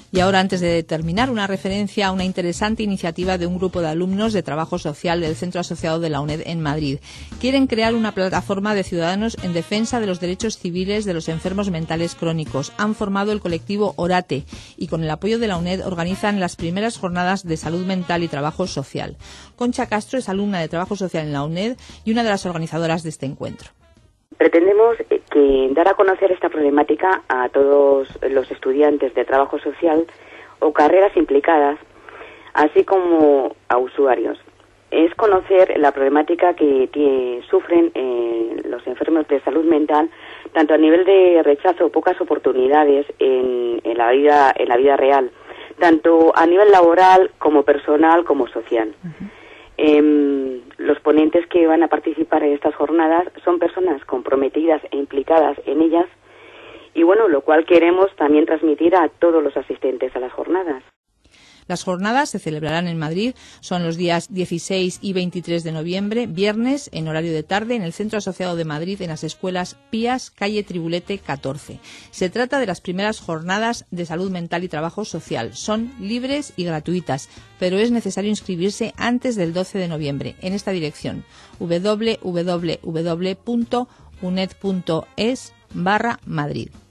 Y ahora, antes de terminar, una referencia a una interesante iniciativa de un grupo de alumnos de trabajo social del Centro Asociado de la UNED en Madrid. Quieren crear una plataforma de ciudadanos en defensa de los derechos civiles de los enfermos mentales crónicos. Han formado el colectivo Orate y con el apoyo de la UNED organizan las primeras jornadas de salud mental y trabajo social. Concha Castro es alumna de trabajo social en la UNED y una de las organizadoras de este encuentro. Pretendemos dar a conocer esta problemática a todos los estudiantes de trabajo social o carreras implicadas, así como a usuarios. Es conocer la problemática que sufren los enfermos de salud mental, tanto a nivel de rechazo o pocas oportunidades en la vida real, tanto a nivel laboral como personal como social. Los ponentes que van a participar en estas jornadas son personas comprometidas e implicadas en ellas y lo cual queremos también transmitir a todos los asistentes a las jornadas. Las jornadas se celebrarán en Madrid, son los días 16 y 23 de noviembre, viernes, en horario de tarde, en el Centro Asociado de Madrid, en las escuelas Pías, calle Tribulete 14. Se trata de las primeras jornadas de salud mental y trabajo social. Son libres y gratuitas, pero es necesario inscribirse antes del 12 de noviembre en esta dirección: www.uned.es/Madrid.